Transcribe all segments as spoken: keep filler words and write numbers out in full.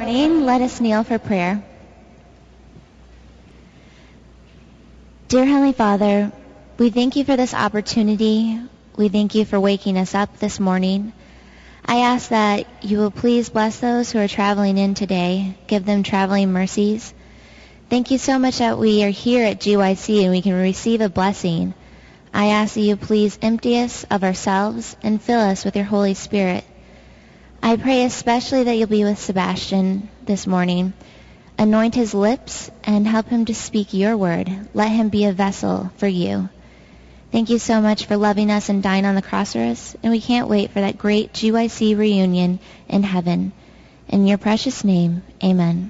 morning. Let us kneel for prayer. Dear Heavenly Father, we thank you for this opportunity. We thank you for waking us up this morning. I ask that you will please bless those who are traveling in today. Give them traveling mercies. Thank you so much that we are here at G Y C and we can receive a blessing. I ask that you please empty us of ourselves and fill us with your Holy Spirit. I pray especially that you'll be with Sebastian this morning. Anoint his lips and help him to speak your word. Let him be a vessel for you. Thank you so much for loving us and dying on the cross for us, and we can't wait for that great G Y C reunion in heaven. In your precious name, amen.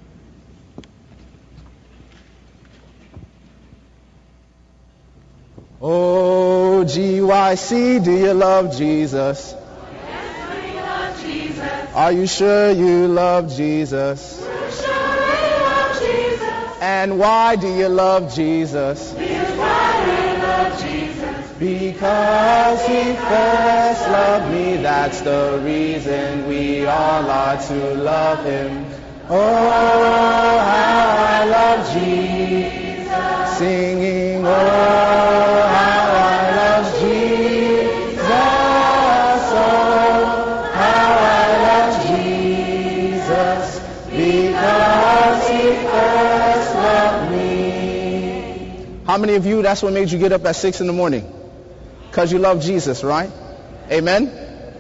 Oh, G Y C, do you love Jesus? Yes, we love Jesus. Are you sure you love Jesus? We're sure we love Jesus. And why do you love Jesus? Because why we love Jesus. Because he first loved me, that's the reason we all are to love him. Oh, how I love Jesus. Singing, oh, how many of you, that's what made you get up at six in the morning? Because you love Jesus, right? Amen?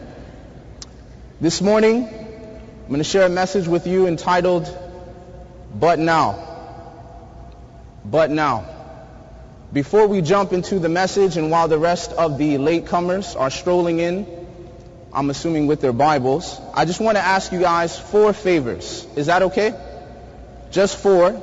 This morning, I'm going to share a message with you entitled, But Now. But Now. Before we jump into the message, and while the rest of the latecomers are strolling in, I'm assuming with their Bibles, I just want to ask you guys four favors. Is that okay? Just four.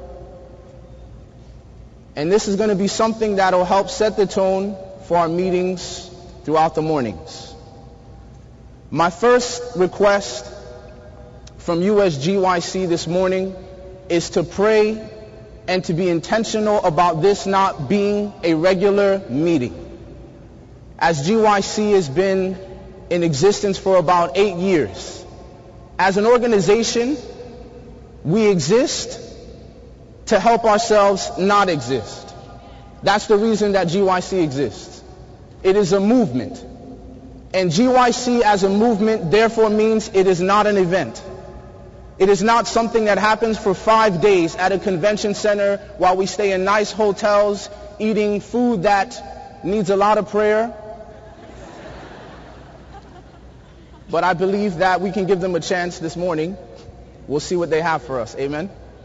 And this is going to be something that will help set the tone for our meetings throughout the mornings. My first request from you as G Y C this morning is to pray and to be intentional about this not being a regular meeting. As G Y C has been in existence for about eight years, as an organization, we exist to help ourselves not exist. That's the reason that G Y C exists. It is a movement. And G Y C as a movement therefore means it is not an event. It is not something that happens for five days at a convention center while we stay in nice hotels eating food that needs a lot of prayer. But I believe that we can give them a chance this morning. We'll see what they have for us. Amen.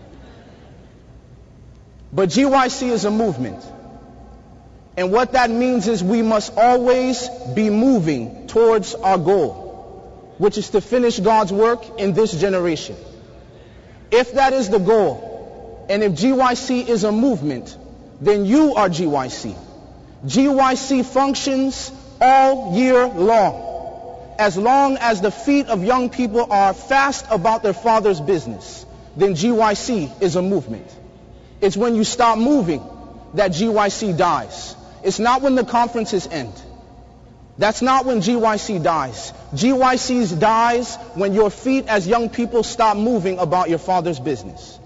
But G Y C is a movement. And what that means is we must always be moving towards our goal, which is to finish God's work in this generation. If that is the goal, and if G Y C is a movement, then you are G Y C. G Y C functions all year long. As long as the feet of young people are fast about their Father's business, then G Y C is a movement. It's when you stop moving that G Y C dies. It's not when the conferences end. That's not when G Y C dies. G Y C dies when your feet as young people stop moving about your Father's business.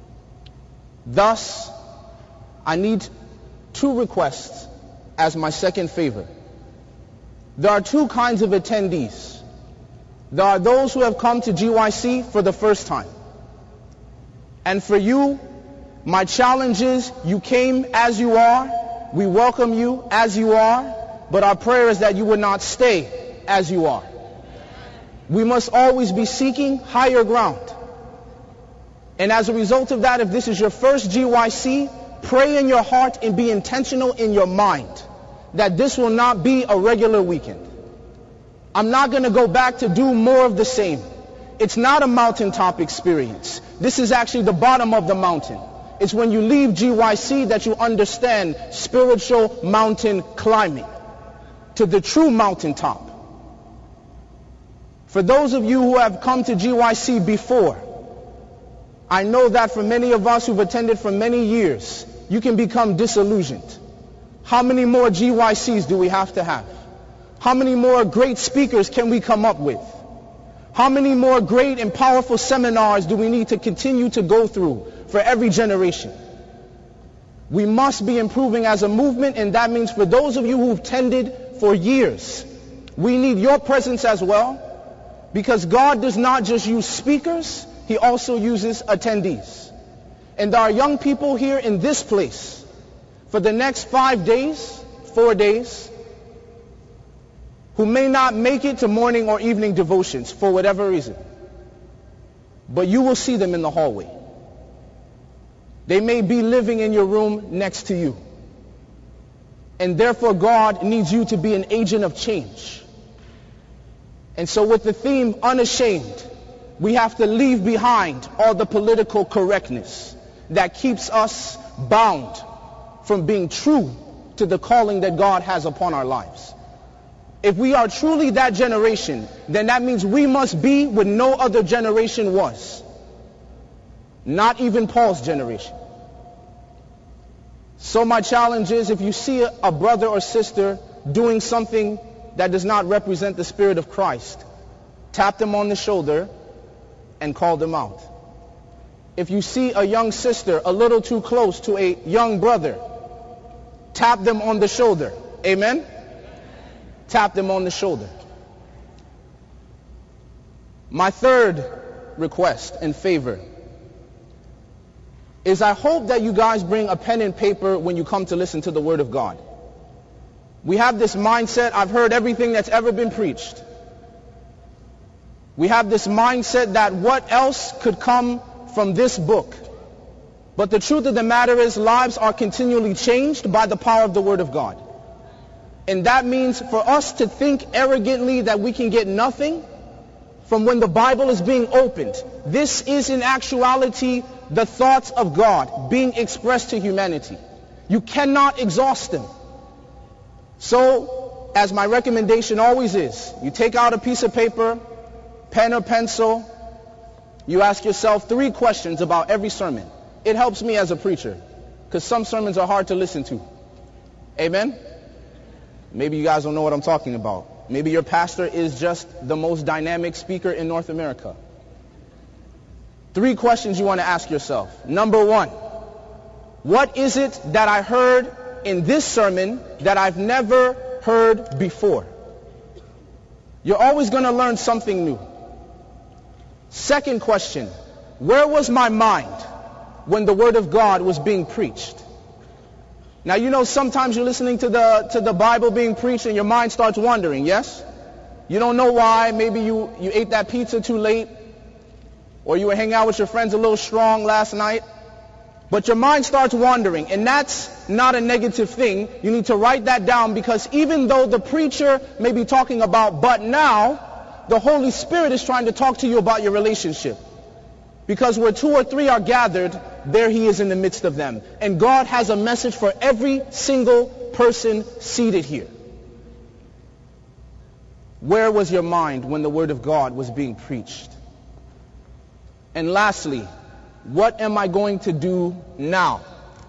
Thus, I need two requests as my second favor. There are two kinds of attendees. There are those who have come to G Y C for the first time. And for you, my challenge is you came as you are. We welcome you as you are. But our prayer is that you would not stay as you are. We must always be seeking higher ground. And as a result of that, if this is your first G Y C, pray in your heart and be intentional in your mind that this will not be a regular weekend. I'm not going to go back to do more of the same. It's not a mountaintop experience. This is actually the bottom of the mountain. It's when you leave G Y C that you understand spiritual mountain climbing to the true mountaintop. For those of you who have come to G Y C before, I know that for many of us who've attended for many years, you can become disillusioned. How many more G Y Cs do we have to have? How many more great speakers can we come up with? How many more great and powerful seminars do we need to continue to go through for every generation? We must be improving as a movement, and that means for those of you who've tended for years, we need your presence as well, because God does not just use speakers, He also uses attendees. And there are young people here in this place for the next five days, four days, who may not make it to morning or evening devotions for whatever reason. But you will see them in the hallway. They may be living in your room next to you. And therefore God needs you to be an agent of change. And so with the theme unashamed, we have to leave behind all the political correctness that keeps us bound from being true to the calling that God has upon our lives. If we are truly that generation, then that means we must be what no other generation was. Not even Paul's generation. So my challenge is, if you see a brother or sister doing something that does not represent the Spirit of Christ, tap them on the shoulder and call them out. If you see a young sister a little too close to a young brother, tap them on the shoulder. Amen? Tap them on the shoulder. My third request and favor is I hope that you guys bring a pen and paper when you come to listen to the Word of God. We have this mindset, I've heard everything that's ever been preached. We have this mindset that what else could come from this book? But the truth of the matter is, lives are continually changed by the power of the Word of God. And that means for us to think arrogantly that we can get nothing from when the Bible is being opened. This is in actuality the thoughts of God being expressed to humanity. You cannot exhaust them. So, as my recommendation always is, you take out a piece of paper, pen or pencil, you ask yourself three questions about every sermon. It helps me as a preacher, because some sermons are hard to listen to. Amen? Maybe you guys don't know what I'm talking about. Maybe your pastor is just the most dynamic speaker in North America. Three questions you want to ask yourself. Number one, what is it that I heard in this sermon that I've never heard before? You're always going to learn something new. Second question, where was my mind when the Word of God was being preached? Now, you know, sometimes you're listening to the to the Bible being preached and your mind starts wandering, yes? You don't know why. Maybe you, you ate that pizza too late, or you were hanging out with your friends a little strong last night. But your mind starts wandering, and that's not a negative thing. You need to write that down, because even though the preacher may be talking about but now, the Holy Spirit is trying to talk to you about your relationship. Because where two or three are gathered, there He is in the midst of them. And God has a message for every single person seated here. Where was your mind when the Word of God was being preached? And lastly, what am I going to do now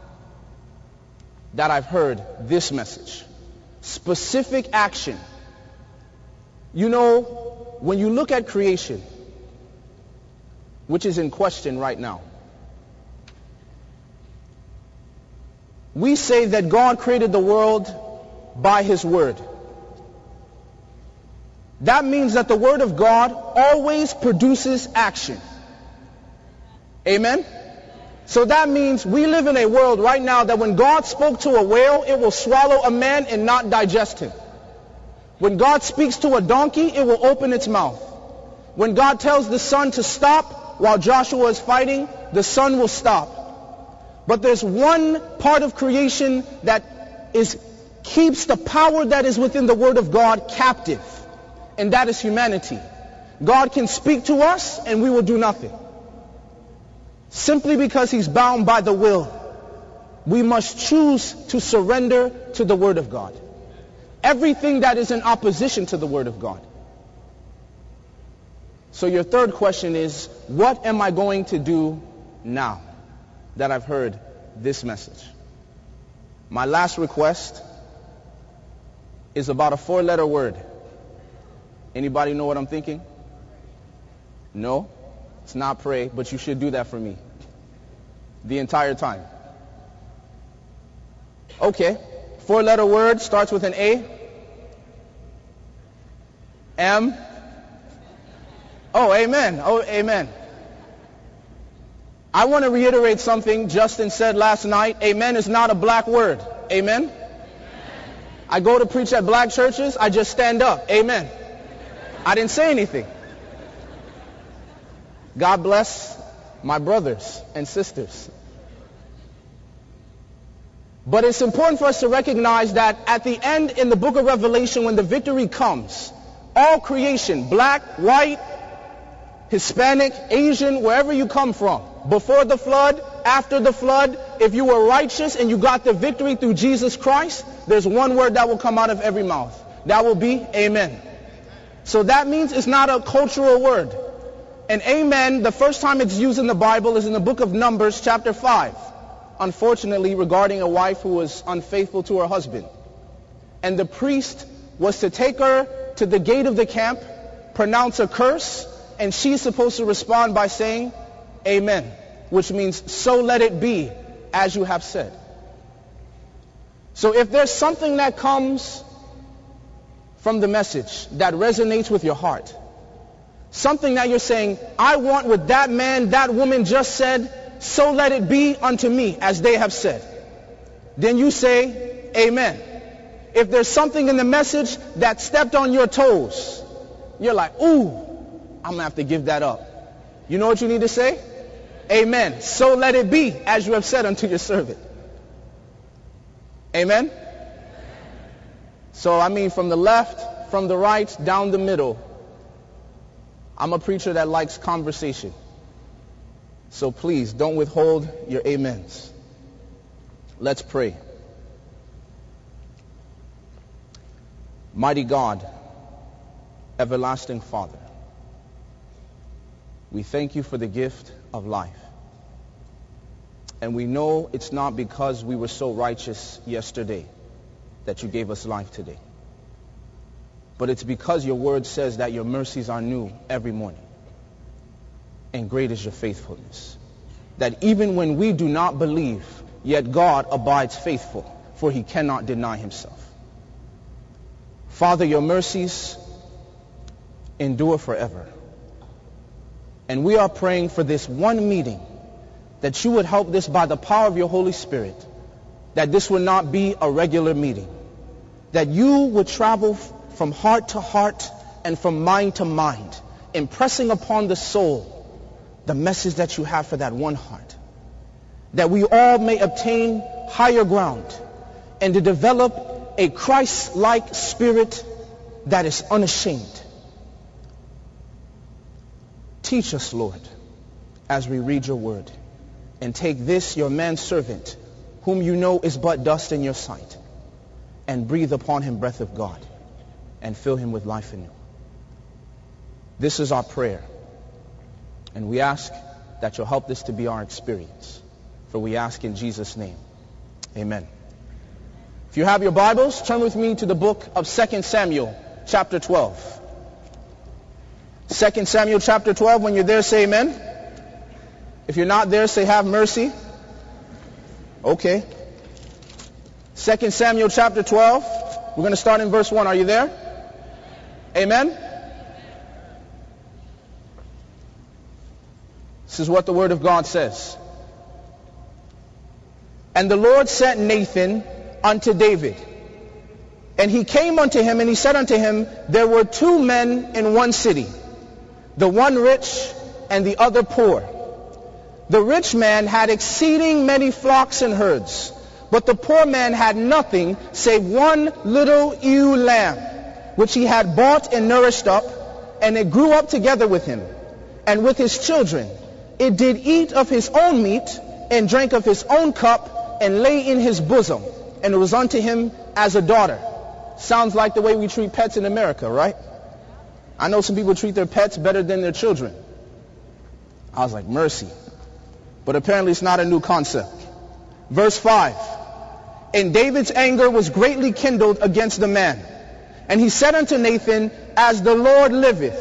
that I've heard this message? Specific action. You know, when you look at creation, which is in question right now, we say that God created the world by His Word. That means that the Word of God always produces action. Amen? So that means we live in a world right now that when God spoke to a whale, it will swallow a man and not digest him. When God speaks to a donkey, it will open its mouth. When God tells the sun to stop while Joshua is fighting, the sun will stop. But there's one part of creation that is keeps the power that is within the Word of God captive, and that is humanity. God can speak to us and we will do nothing. Simply because He's bound by the will. We must choose to surrender to the Word of God. Everything that is in opposition to the Word of God. So your third question is, what am I going to do now that I've heard this message? My last request is about a four-letter word. Anybody know what I'm thinking? No, it's not pray, but you should do that for me. The entire time. Okay. Four-letter word starts with an A. M. Oh, amen. Oh, amen. I want to reiterate something Justin said last night. Amen is not a black word. Amen? Amen. I go to preach at black churches, I just stand up. Amen. I didn't say anything. God bless my brothers and sisters. But it's important for us to recognize that at the end in the book of Revelation, when the victory comes, all creation, black, white, Hispanic, Asian, wherever you come from, before the flood, after the flood, if you were righteous and you got the victory through Jesus Christ, there's one word that will come out of every mouth. That will be amen. So that means it's not a cultural word. And amen, the first time it's used in the Bible is in the book of Numbers, chapter five. Unfortunately, regarding a wife who was unfaithful to her husband. And the priest was to take her to the gate of the camp, pronounce a curse, and she's supposed to respond by saying, amen, which means, so let it be, as you have said. So if there's something that comes from the message that resonates with your heart, something that you're saying, I want what that man, that woman just said, so let it be unto me, as they have said, then you say, amen. If there's something in the message that stepped on your toes, you're like, ooh, I'm going to have to give that up. You know what you need to say? Amen. So let it be, as you have said unto your servant. Amen? So, I mean, from the left, from the right, down the middle, I'm a preacher that likes conversation. So please, don't withhold your amens. Let's pray. Mighty God, everlasting Father, we thank you for the gift of life. And we know it's not because we were so righteous yesterday that you gave us life today. But it's because your word says that your mercies are new every morning. And great is your faithfulness. That even when we do not believe, yet God abides faithful, for he cannot deny himself. Father, your mercies endure forever. And we are praying for this one meeting, that you would help this by the power of your Holy Spirit, that this would not be a regular meeting, that you would travel from heart to heart and from mind to mind, impressing upon the soul the message that you have for that one heart, that we all may obtain higher ground and to develop a Christ-like spirit that is unashamed. Teach us, Lord, as we read your word, and take this, your manservant, whom you know is but dust in your sight, and breathe upon him breath of God, and fill him with life anew. This is our prayer. And we ask that you'll help this to be our experience. For we ask in Jesus' name. Amen. If you have your Bibles, turn with me to the book of Second Samuel, chapter twelve. Second Samuel, chapter twelve. When you're there, say amen. If you're not there, say have mercy. Okay. Second Samuel, chapter twelve. We're going to start in verse one. Are you there? Amen. This is what the Word of God says. And the Lord sent Nathan unto David. And he came unto him, and he said unto him, there were two men in one city, the one rich and the other poor. The rich man had exceeding many flocks and herds, but the poor man had nothing save one little ewe lamb, which he had bought and nourished up, and it grew up together with him, and with his children. It did eat of his own meat, and drank of his own cup, and lay in his bosom, and it was unto him as a daughter. Sounds like the way we treat pets in America, right? I know some people treat their pets better than their children. I was like, mercy. But apparently it's not a new concept. Verse five. And David's anger was greatly kindled against the man. And he said unto Nathan, as the Lord liveth,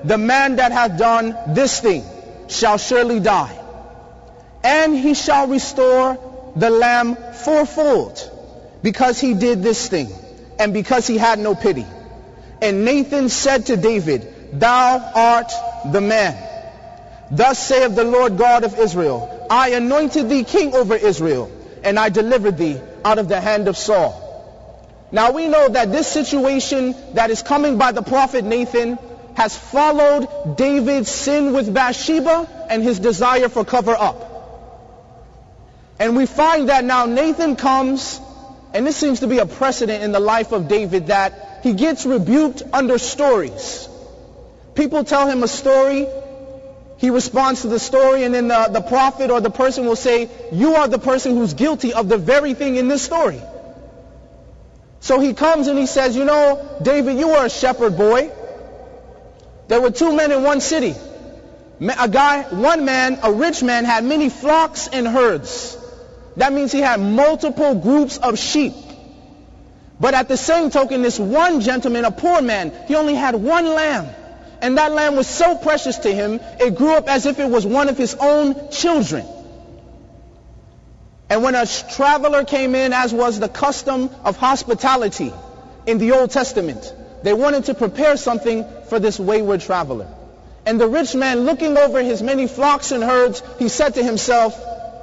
the man that hath done this thing shall surely die. And he shall restore the lamb fourfold, because he did this thing, and because he had no pity. And Nathan said to David, Thou art the man. Thus saith the Lord God of Israel, I anointed thee king over Israel, and I delivered thee out of the hand of Saul. Now we know that this situation that is coming by the prophet Nathan has followed David's sin with Bathsheba and his desire for cover up. And we find that now Nathan comes, and this seems to be a precedent in the life of David, that he gets rebuked under stories. People tell him a story, he responds to the story, and then the, the prophet or the person will say, you are the person who's guilty of the very thing in this story. So he comes and he says, you know, David, you were a shepherd boy. There were two men in one city. A guy, one man, a rich man, had many flocks and herds. That means he had multiple groups of sheep. But at the same token, this one gentleman, a poor man, he only had one lamb. And that lamb was so precious to him, it grew up as if it was one of his own children. And when a traveler came in, as was the custom of hospitality in the Old Testament, they wanted to prepare something for this wayward traveler. And the rich man, looking over his many flocks and herds, he said to himself,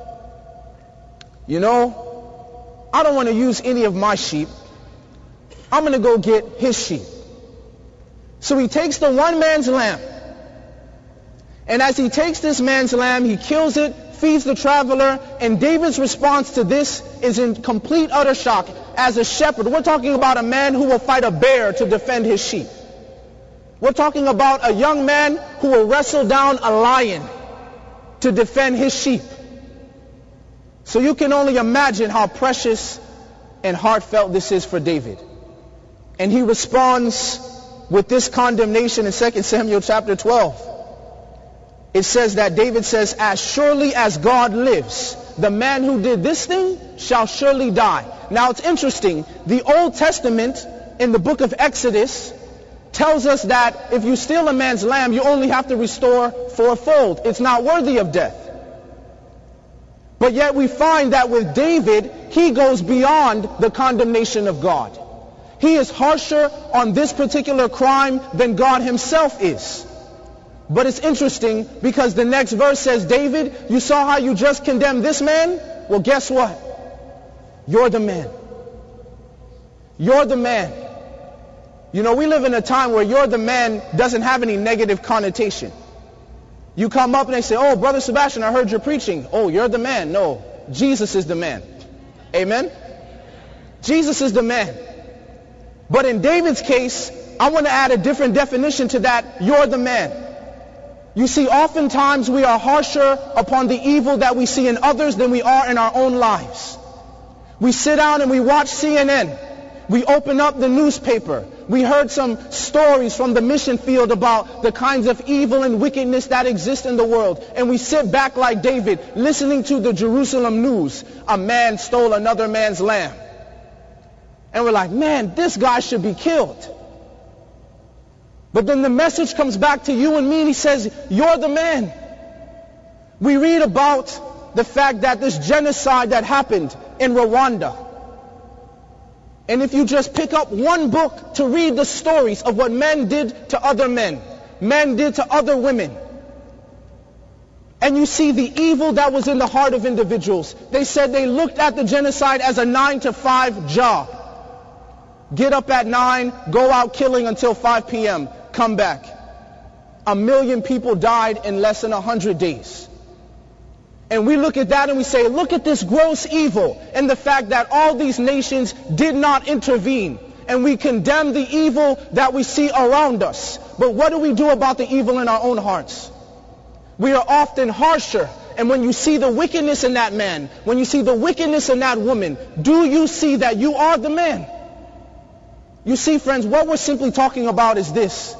you know, I don't want to use any of my sheep. I'm going to go get his sheep. So he takes the one man's lamb. And as he takes this man's lamb, he kills it, feeds the traveler, and David's response to this is in complete utter shock. As a shepherd, we're talking about a man who will fight a bear to defend his sheep. We're talking about a young man who will wrestle down a lion to defend his sheep. So you can only imagine how precious and heartfelt this is for David. And he responds with this condemnation in Second Samuel chapter twelve. It says that David says, as surely as God lives, the man who did this thing shall surely die. Now it's interesting, the Old Testament in the book of Exodus tells us that if you steal a man's lamb, you only have to restore fourfold. It's not worthy of death. But yet we find that with David, he goes beyond the condemnation of God. He is harsher on this particular crime than God himself is. But it's interesting because the next verse says, David, you saw how you just condemned this man? Well, guess what? You're the man. You're the man. You know, we live in a time where you're the man doesn't have any negative connotation. You come up and they say, oh, Brother Sebastian, I heard you're preaching. Oh, you're the man. No, Jesus is the man. Amen? Jesus is the man. But in David's case, I want to add a different definition to that. You're the man. You see, oftentimes we are harsher upon the evil that we see in others than we are in our own lives. We sit down and we watch C N N. We open up the newspaper. We heard some stories from the mission field about the kinds of evil and wickedness that exist in the world. And we sit back like David, listening to the Jerusalem news. A man stole another man's lamb. And we're like, man, this guy should be killed. But then the message comes back to you and me and he says, you're the man. We read about the fact that this genocide that happened in Rwanda. And if you just pick up one book to read the stories of what men did to other men, men did to other women, and you see the evil that was in the heart of individuals. They said they looked at the genocide as a nine to five job. Get up at nine, go out killing until five p.m., come back. A million people died in less than a hundred days. And we look at that and we say, look at this gross evil and the fact that all these nations did not intervene. And we condemn the evil that we see around us. But what do we do about the evil in our own hearts? We are often harsher. And when you see the wickedness in that man, when you see the wickedness in that woman, do you see that you are the man? You see, friends, what we're simply talking about is this.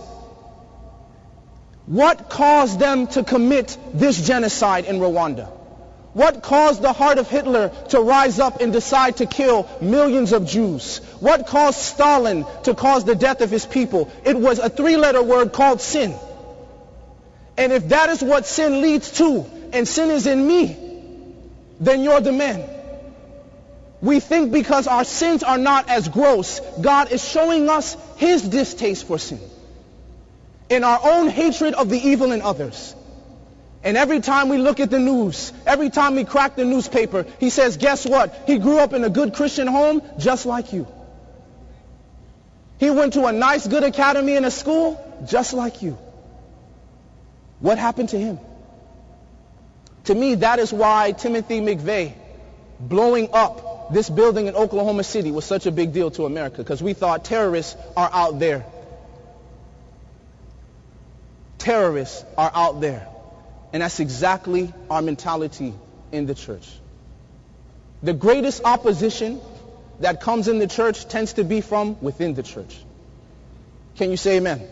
What caused them to commit this genocide in Rwanda? What caused the heart of Hitler to rise up and decide to kill millions of Jews? What caused Stalin to cause the death of his people? It was a three-letter word called sin. And if that is what sin leads to, and sin is in me, then you're the man. We think because our sins are not as gross, God is showing us His distaste for sin, in our own hatred of the evil in others. And every time we look at the news, every time we crack the newspaper, He says, guess what? He grew up in a good Christian home just like you. He went to a nice, good academy in a school just like you. What happened to him? To me, that is why Timothy McVeigh blowing up this building in Oklahoma City was such a big deal to America, because we thought terrorists are out there. Terrorists are out there. And that's exactly our mentality in the church. The greatest opposition that comes in the church tends to be from within the church. Can you say amen?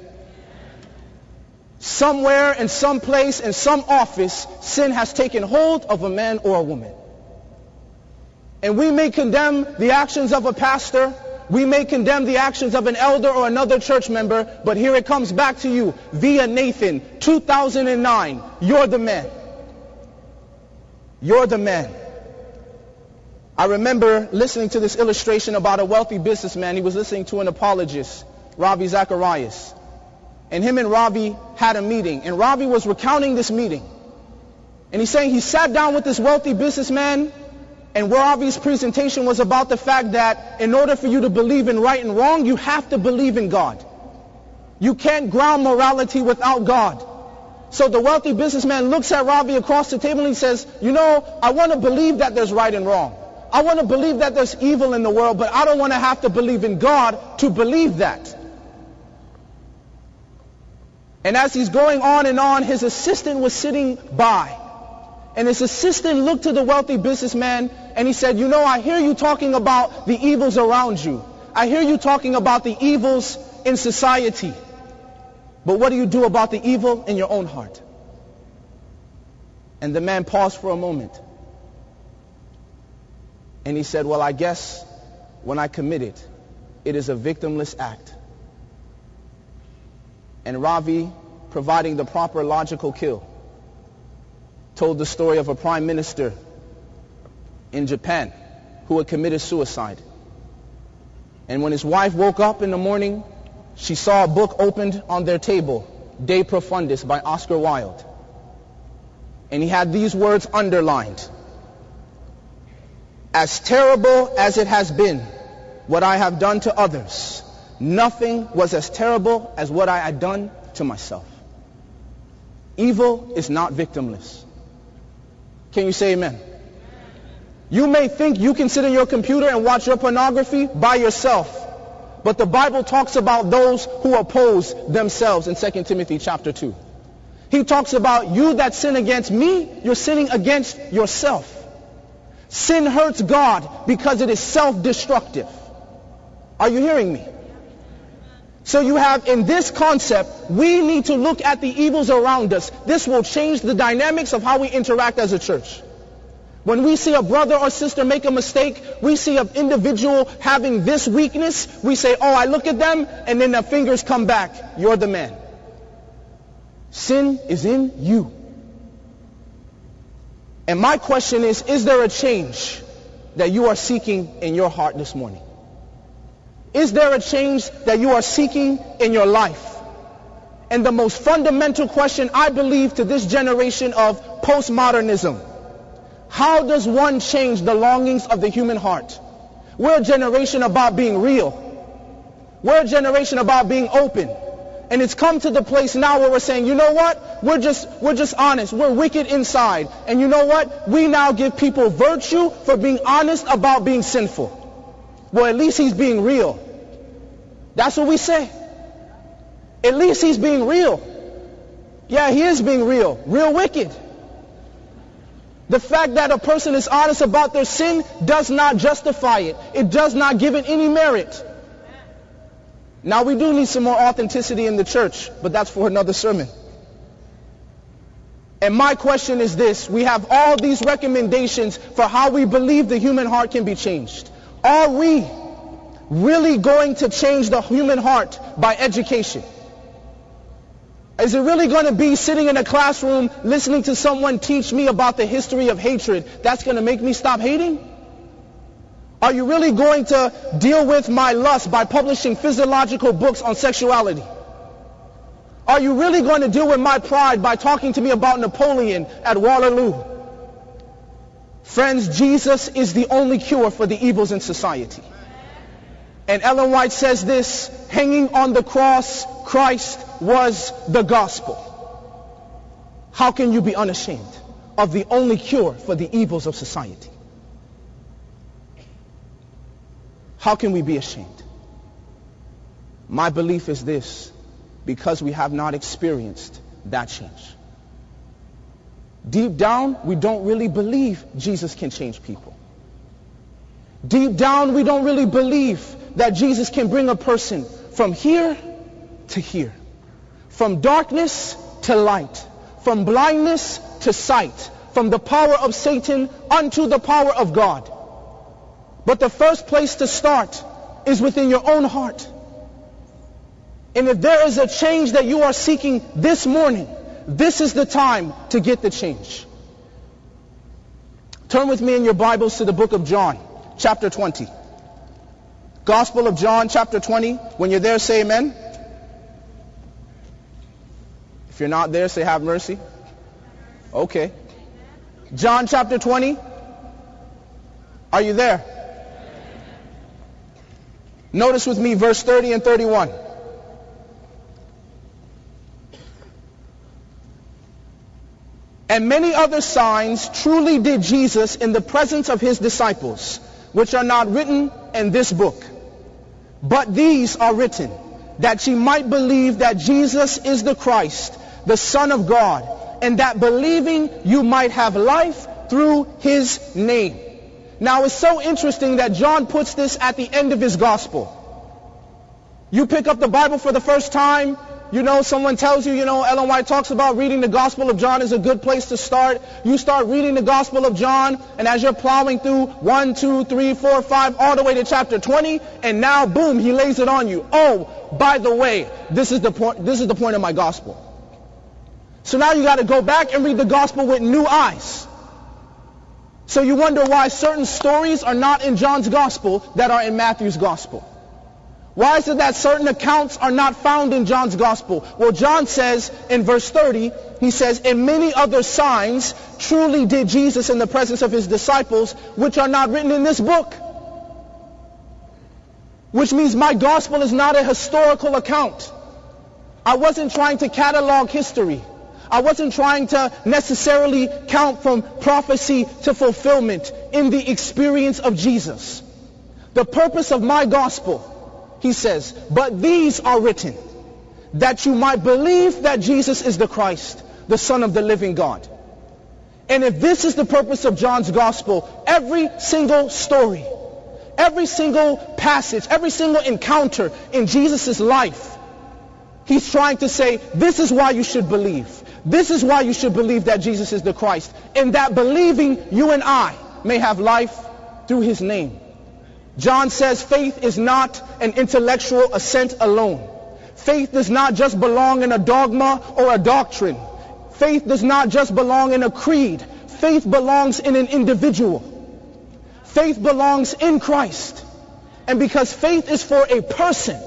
Somewhere, in some place, in some office, sin has taken hold of a man or a woman. And we may condemn the actions of a pastor, we may condemn the actions of an elder or another church member, but here it comes back to you via Nathan, two thousand nine. You're the man. You're the man. I remember listening to this illustration about a wealthy businessman. He was listening to an apologist, Ravi Zacharias. And him and Ravi had a meeting. And Ravi was recounting this meeting. And he's saying he sat down with this wealthy businessman, and Ravi's presentation was about the fact that in order for you to believe in right and wrong, you have to believe in God. You can't ground morality without God. So the wealthy businessman looks at Ravi across the table and he says, you know, I want to believe that there's right and wrong. I want to believe that there's evil in the world, but I don't want to have to believe in God to believe that. And as he's going on and on, his assistant was sitting by. And his assistant looked to the wealthy businessman and he said, you know, I hear you talking about the evils around you. I hear you talking about the evils in society. But what do you do about the evil in your own heart? And the man paused for a moment. And he said, well, I guess when I commit it, it is a victimless act. And Ravi, providing the proper logical kill, told the story of a prime minister in Japan who had committed suicide. And when his wife woke up in the morning, she saw a book opened on their table, De Profundis by Oscar Wilde. And he had these words underlined: as terrible as it has been, what I have done to others, nothing was as terrible as what I had done to myself. Evil is not victimless. Can you say amen? You may think you can sit in your computer and watch your pornography by yourself, but the Bible talks about those who oppose themselves in Second Timothy chapter two. He talks about you that sin against me, you're sinning against yourself. Sin hurts God because it is self-destructive. Are you hearing me? So you have in this concept, we need to look at the evils around us. This will change the dynamics of how we interact as a church. When we see a brother or sister make a mistake, we see an individual having this weakness, we say, oh, I look at them, and then their fingers come back. You're the man. Sin is in you. And my question is, is there a change that you are seeking in your heart this morning? Is there a change that you are seeking in your life? And the most fundamental question, I believe, to this generation of postmodernism: how does one change the longings of the human heart? We're a generation about being real. We're a generation about being open. And it's come to the place now where we're saying, you know what? We're just, we're just honest. We're wicked inside. And you know what? We now give people virtue for being honest about being sinful. Well, at least he's being real. That's what we say. At least he's being real. Yeah, he is being real. Real wicked. The fact that a person is honest about their sin does not justify it. It does not give it any merit. Now, we do need some more authenticity in the church, but that's for another sermon. And my question is this: we have all these recommendations for how we believe the human heart can be changed. Are we really going to change the human heart by education? Is it really going to be sitting in a classroom listening to someone teach me about the history of hatred that's going to make me stop hating? Are you really going to deal with my lust by publishing physiological books on sexuality? Are you really going to deal with my pride by talking to me about Napoleon at Waterloo? Friends, Jesus is the only cure for the evils in society. And Ellen White says this, hanging on the cross, Christ was the gospel. How can you be unashamed of the only cure for the evils of society? How can we be ashamed? My belief is this, because we have not experienced that change. Deep down, we don't really believe Jesus can change people. Deep down, we don't really believe that Jesus can bring a person from here to here, from darkness to light, from blindness to sight, from the power of Satan unto the power of God. But the first place to start is within your own heart. And if there is a change that you are seeking this morning, this is the time to get the change. Turn with me in your Bibles to the book of John, chapter twenty. Gospel of John, chapter twenty. When you're there, say amen. If you're not there, say have mercy. Okay. John chapter twenty. Are you there? Notice with me verse thirty and thirty-one. And many other signs truly did Jesus in the presence of his disciples, which are not written in this book. But these are written, that ye might believe that Jesus is the Christ, the Son of God, and that believing you might have life through his name. Now it's so interesting that John puts this at the end of his gospel. You pick up the Bible for the first time, you know, someone tells you, you know, Ellen White talks about reading the Gospel of John is a good place to start. You start reading the Gospel of John, and as you're plowing through one, two, three, four, five, all the way to chapter twenty, and now, boom, he lays it on you. Oh, by the way, this is the point, this is the point of my Gospel. So now you got to go back and read the Gospel with new eyes. So you wonder why certain stories are not in John's Gospel that are in Matthew's Gospel. Why is it that certain accounts are not found in John's Gospel? Well, John says in verse thirty, he says, and many other signs truly did Jesus in the presence of his disciples, which are not written in this book. Which means my Gospel is not a historical account. I wasn't trying to catalog history. I wasn't trying to necessarily count from prophecy to fulfillment in the experience of Jesus. The purpose of my Gospel, he says, but these are written, that you might believe that Jesus is the Christ, the Son of the living God. And if this is the purpose of John's Gospel, every single story, every single passage, every single encounter in Jesus' life, he's trying to say, this is why you should believe. This is why you should believe that Jesus is the Christ. And that believing, you and I may have life through his name. John says faith is not an intellectual assent alone. Faith does not just belong in a dogma or a doctrine. Faith does not just belong in a creed. Faith belongs in an individual. Faith belongs in Christ. And because faith is for a person,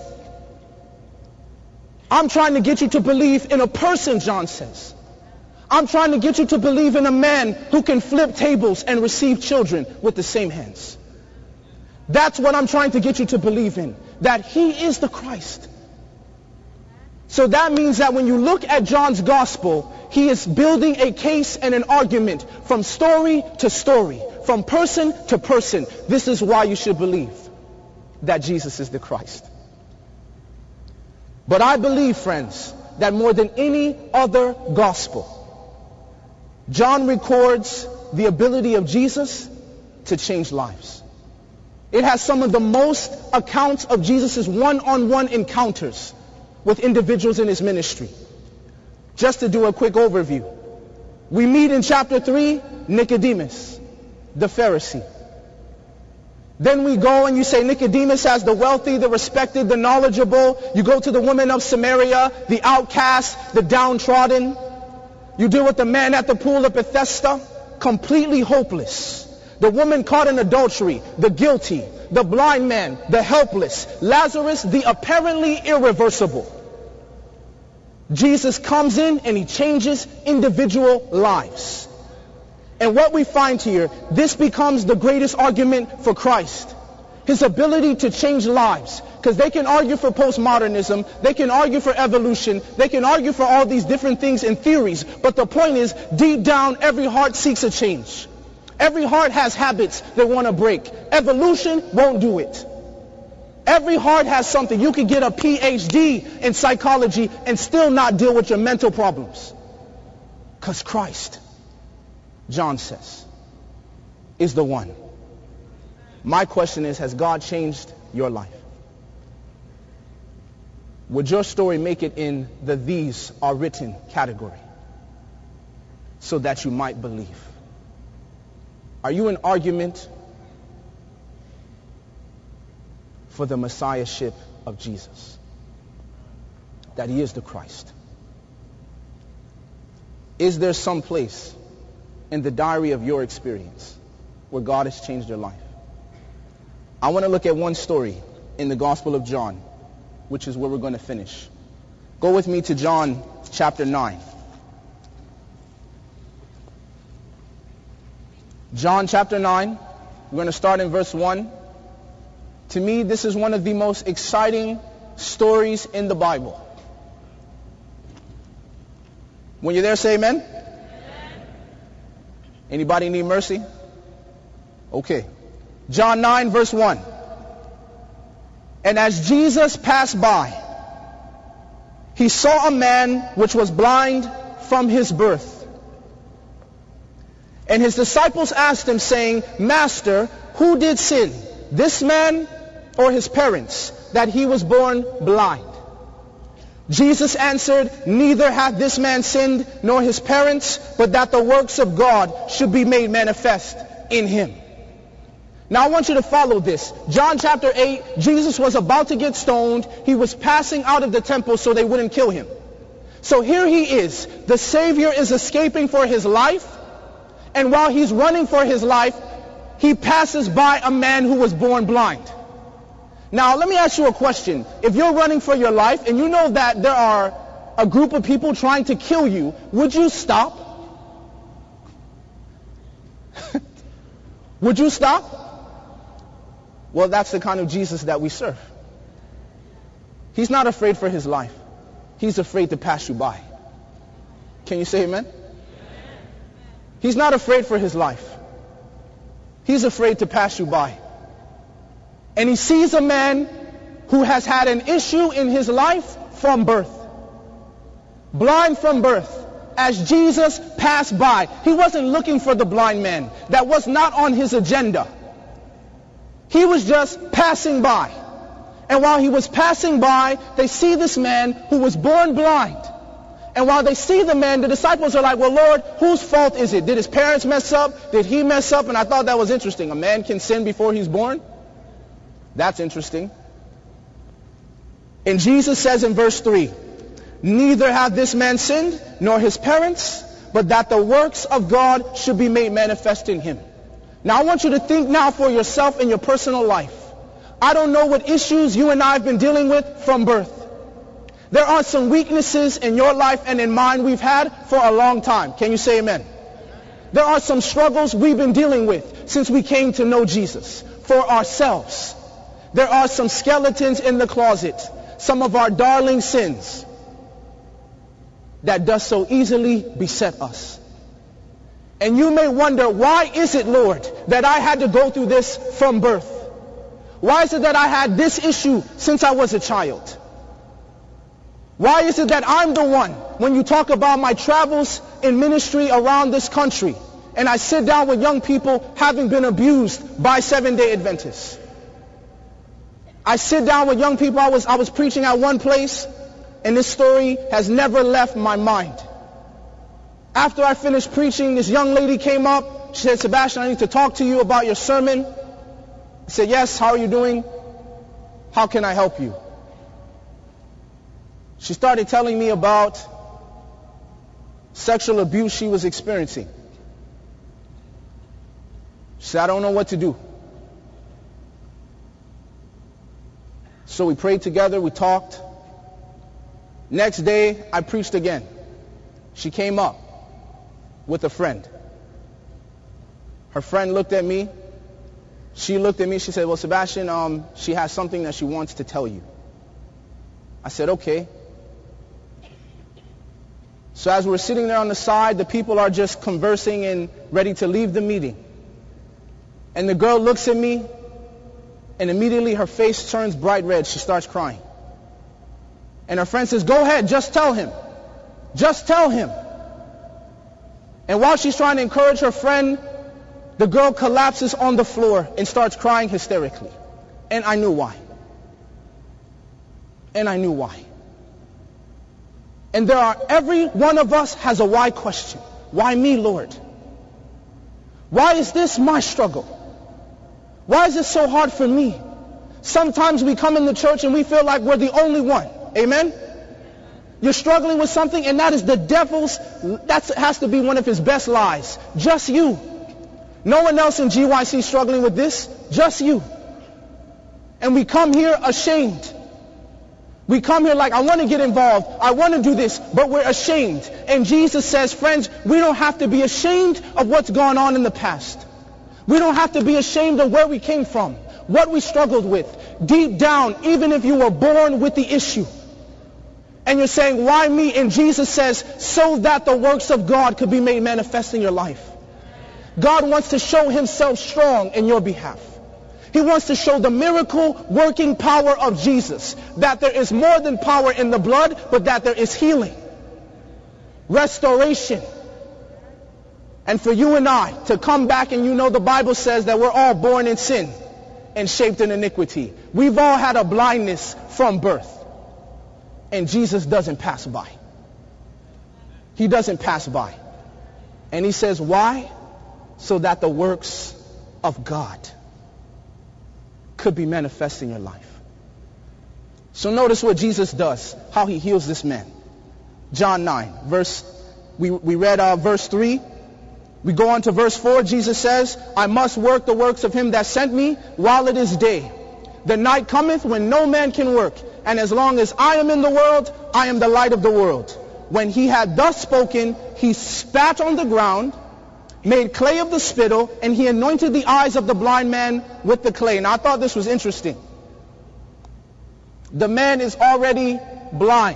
I'm trying to get you to believe in a person, John says. I'm trying to get you to believe in a man who can flip tables and receive children with the same hands. That's what I'm trying to get you to believe in, that he is the Christ. So that means that when you look at John's Gospel, he is building a case and an argument from story to story, from person to person. This is why you should believe that Jesus is the Christ. But I believe, friends, that more than any other Gospel, John records the ability of Jesus to change lives. It has some of the most accounts of Jesus' one-on-one encounters with individuals in his ministry. Just to do a quick overview. We meet in chapter three, Nicodemus, the Pharisee. Then we go and you say Nicodemus has the wealthy, the respected, the knowledgeable. You go to the woman of Samaria, the outcast, the downtrodden. You deal with the man at the pool of Bethesda, completely hopeless. The woman caught in adultery, the guilty, the blind man, the helpless, Lazarus, the apparently irreversible. Jesus comes in and he changes individual lives. And what we find here, this becomes the greatest argument for Christ. His ability to change lives. Because they can argue for postmodernism, they can argue for evolution, they can argue for all these different things and theories. But the point is, deep down, every heart seeks a change. Every heart has habits they want to break. Evolution won't do it. Every heart has something. You can get a P H D in psychology and still not deal with your mental problems. Because Christ, John says, is the one. My question is, has God changed your life? Would your story make it in the "these are written" category so that you might believe? Are you in argument for the messiahship of Jesus? That he is the Christ? Is there some place in the diary of your experience where God has changed your life? I want to look at one story in the Gospel of John, which is where we're going to finish. Go with me to John chapter nine. John chapter nine, we're going to start in verse one. To me, this is one of the most exciting stories in the Bible. When you're there, say amen. Amen. Anybody need mercy? Okay. John nine, verse one. And as Jesus passed by, he saw a man which was blind from his birth. And his disciples asked him, saying, Master, who did sin, this man or his parents, that he was born blind? Jesus answered, Neither hath this man sinned nor his parents, but that the works of God should be made manifest in him. Now I want you to follow this. John chapter eight, Jesus was about to get stoned. He was passing out of the temple so they wouldn't kill him. So here he is. The Savior is escaping for his life. And while he's running for his life, he passes by a man who was born blind. Now let me ask you a question. If you're running for your life and you know that there are a group of people trying to kill you, would you stop? Would you stop? Well, that's the kind of Jesus that we serve. He's not afraid for his life. He's afraid to pass you by. Can you say amen? He's not afraid for his life. He's afraid to pass you by. And he sees a man who has had an issue in his life from birth. Blind from birth. As Jesus passed by, he wasn't looking for the blind man. That was not on his agenda. He was just passing by. And while he was passing by, they see this man who was born blind. And while they see the man, the disciples are like, well, Lord, whose fault is it? Did his parents mess up? Did he mess up? And I thought that was interesting. A man can sin before he's born? That's interesting. And Jesus says in verse three, Neither hath this man sinned, nor his parents, but that the works of God should be made manifest in him. Now I want you to think now for yourself in your personal life. I don't know what issues you and I have been dealing with from birth. There are some weaknesses in your life and in mine we've had for a long time. Can you say amen? There are some struggles we've been dealing with since we came to know Jesus for ourselves. There are some skeletons in the closet, some of our darling sins that does so easily beset us. And you may wonder, why is it, Lord, that I had to go through this from birth? Why is it that I had this issue since I was a child? Why is it that I'm the one, when you talk about my travels in ministry around this country, and I sit down with young people having been abused by Seventh-day Adventists? I sit down with young people. I was, I was preaching at one place, and this story has never left my mind. After I finished preaching, this young lady came up. She said, Sebastian, I need to talk to you about your sermon. He said, yes, how are you doing? How can I help you? She started telling me about sexual abuse she was experiencing. She said, I don't know what to do. So we prayed together, we talked. Next day, I preached again. She came up with a friend. Her friend looked at me. She looked at me, she said, well, Sebastian, um, she has something that she wants to tell you. I said, okay. So as we're sitting there on the side, the people are just conversing and ready to leave the meeting. And the girl looks at me, and immediately her face turns bright red. She starts crying. And her friend says, go ahead, just tell him. Just tell him. And while she's trying to encourage her friend, the girl collapses on the floor and starts crying hysterically. And I knew why. And I knew why. And there are, every one of us has a why question. Why me, Lord? Why is this my struggle? Why is it so hard for me? Sometimes we come in the church and we feel like we're the only one. Amen? You're struggling with something, and that is the devil's, that has to be one of his best lies. Just you. No one else in G Y C struggling with this. Just you. And we come here ashamed. We come here like, I want to get involved. I want to do this, but we're ashamed. And Jesus says, friends, we don't have to be ashamed of what's gone on in the past. We don't have to be ashamed of where we came from, what we struggled with. Deep down, even if you were born with the issue, and you're saying, why me? And Jesus says, so that the works of God could be made manifest in your life. God wants to show himself strong in your behalf. He wants to show the miracle working power of Jesus. That there is more than power in the blood, but that there is healing, restoration. And for you and I to come back, and you know the Bible says that we're all born in sin and shaped in iniquity. We've all had a blindness from birth. And Jesus doesn't pass by. He doesn't pass by. And he says, why? So that the works of God could be manifest in your life. So notice what Jesus does, how he heals this man. John nine, verse, we, we read uh, verse three. We go on to verse four. Jesus says, I must work the works of him that sent me while it is day. The night cometh when no man can work. And as long as I am in the world, I am the light of the world. When he had thus spoken, he spat on the ground, made clay of the spittle, and he anointed the eyes of the blind man with the clay. Now I thought this was interesting. The man is already blind.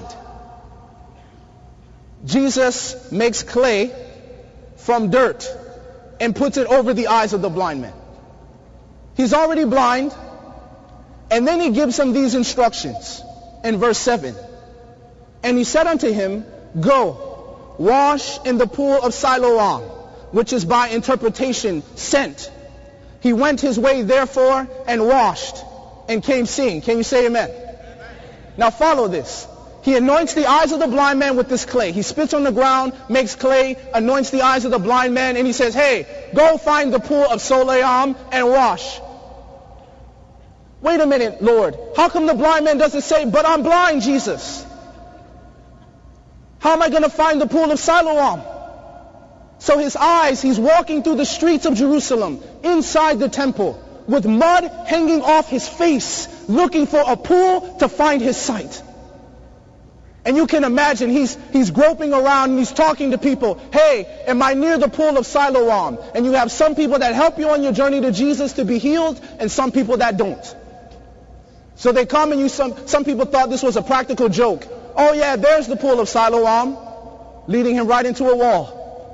Jesus makes clay from dirt and puts it over the eyes of the blind man. He's already blind. And then he gives him these instructions in verse seven. And he said unto him, go, wash in the pool of Siloam, which is by interpretation sent. He went his way therefore and washed and came seeing. Can you say amen? Amen. Now follow this. He anoints the eyes of the blind man with this clay. He spits on the ground, makes clay, anoints the eyes of the blind man, and he says, hey, go find the pool of Siloam and wash. Wait a minute, Lord. How come the blind man doesn't say, but I'm blind, Jesus? How am I going to find the pool of Siloam? So his eyes, he's walking through the streets of Jerusalem, inside the temple, with mud hanging off his face, looking for a pool to find his sight. And you can imagine, he's, he's groping around and he's talking to people. Hey, am I near the pool of Siloam? And you have some people that help you on your journey to Jesus to be healed, and some people that don't. So they come, and you some, some people thought this was a practical joke. Oh yeah, there's the pool of Siloam, leading him right into a wall.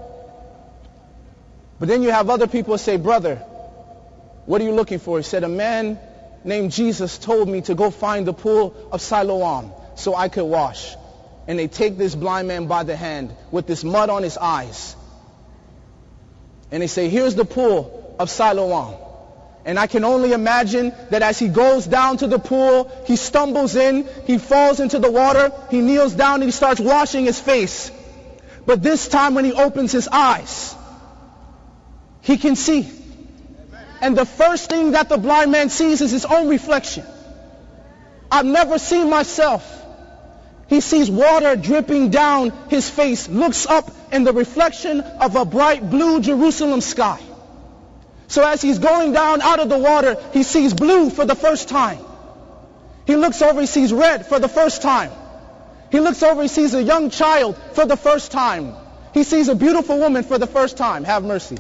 But then you have other people say, brother, what are you looking for? He said, a man named Jesus told me to go find the pool of Siloam so I could wash. And they take this blind man by the hand with this mud on his eyes. And they say, here's the pool of Siloam. And I can only imagine that as he goes down to the pool, he stumbles in, he falls into the water, he kneels down and he starts washing his face. But this time when he opens his eyes, he can see. and the first thing that the blind man sees is his own reflection. I've never seen myself. He sees water dripping down his face, looks up in the reflection of a bright blue Jerusalem sky. So as he's going down out of the water, he sees blue for the first time. He looks over, he sees red for the first time. He looks over, he sees a young child for the first time. He sees a beautiful woman for the first time. Have mercy.